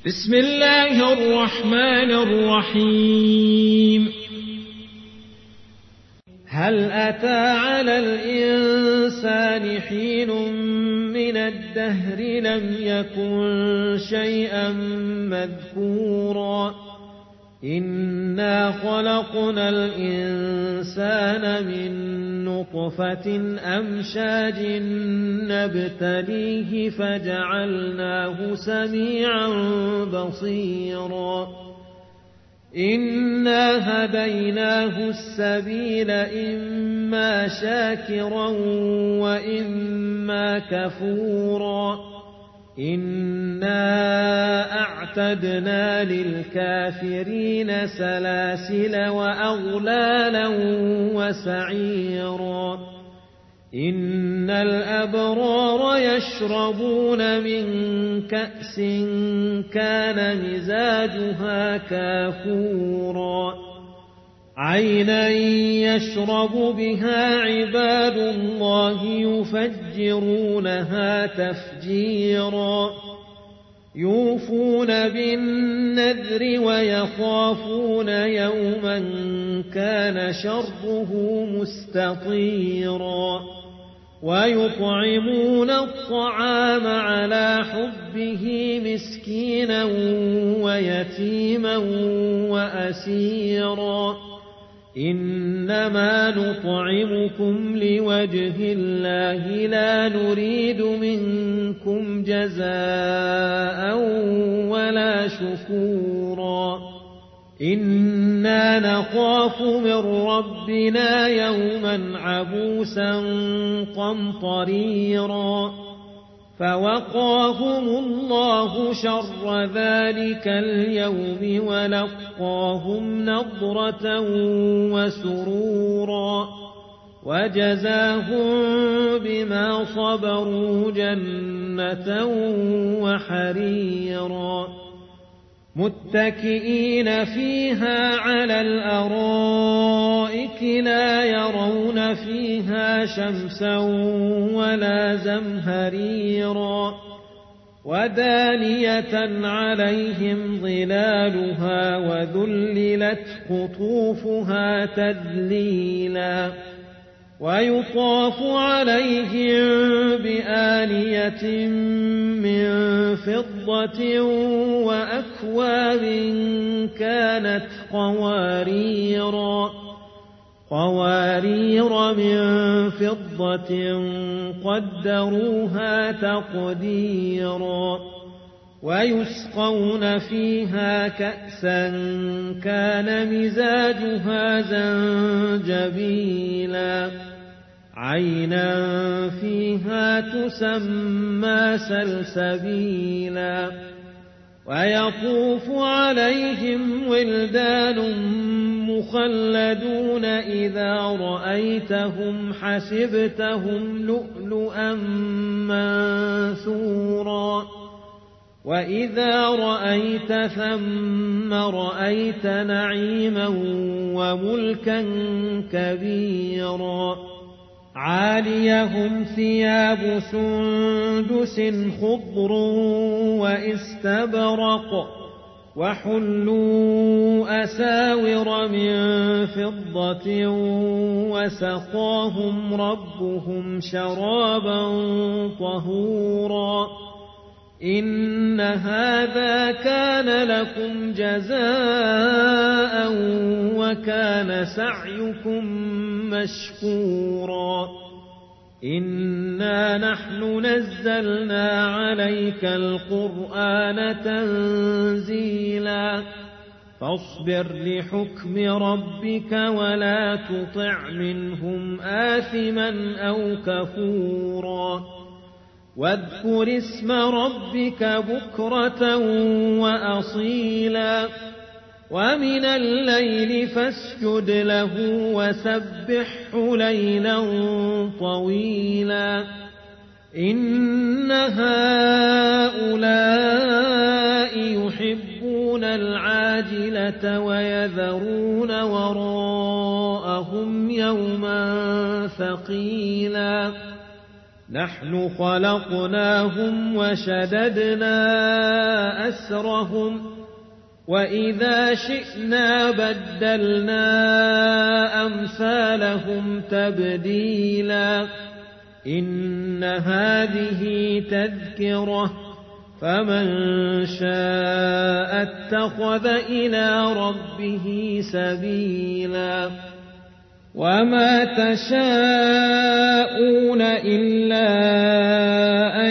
بسم الله الرحمن الرحيم. هل أتى على الإنسان حين من الدهر لم يكن شيئا مذكورا إنا خلقنا الإنسان من نطفة أمشاج نبتليه فجعلناه سميعا بصيرا إنا هديناه السبيل إما شاكرا وإما كفورا إنا أعتدنا للكافرين سلاسل وأغلالا وسعيرا إن الأبرار يشربون من كأس كان مزاجها كافورا عينا يشرب بها عباد الله يفجرونها تفجيرا يوفون بالنذر ويخافون يوما كان شره مستطيرا ويطعمون الطعام على حبه مسكينا ويتيما وأسيرا إنما نطعمكم لوجه الله لا نريد منكم جزاء ولا شكورا إنا نخاف من ربنا يوما عبوسا قمطريرا فوقاهم الله شر ذلك اليوم ولقاهم نضرة وسرورا وجزاهم بما صبروا جنة وحريرا متكئين فيها على الأرائك لا يرون فيها شمسا ولا زمهريرا ودانية عليهم ظلالها وذللت قطوفها تذليلا ويطاف عليهم بآنية من فضة وأكواب كانت قوارير من فضة قدروها تقديرا ويسقون فيها كأسا كان مزاجها زنجبيلا عينا فيها تسمى سلسبيلا ويطوف عليهم ولدان مخلدون إذا رأيتهم حسبتهم لؤلؤا منثورا وإذا رأيت ثم رأيت نعيما وملكا كبيرا عاليهم ثياب سندس خضر واستبرق وحلوا أساور من فضة وسقاهم ربهم شرابا طهورا إن هذا كان لكم جزاء وكان سعيكم مشكورا إنا نحن نزلنا عليك القرآن تنزيلا فاصبر لحكم ربك ولا تطع منهم آثما أو كفورا واذكر اسم ربك بكرة وأصيلا ومن الليل فاسجد له وسبحه ليلا طويلا إن هؤلاء يحبون العاجلة ويذرون وراءهم يوما ثقيلا نحن خلقناهم وشددنا أسرهم وإذا شئنا بدلنا أمثالهم تبديلا إن هذه تذكرة فمن شاء اتخذ إلى ربه سبيلا وما تشاءون إلا أن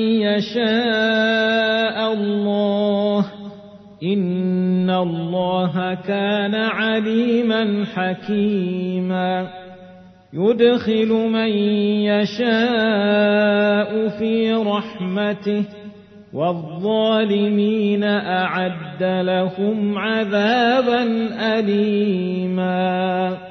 يشاء الله إن الله كان عليما حكيما يدخل من يشاء في رحمته والظالمين أعد لهم عذابا أليما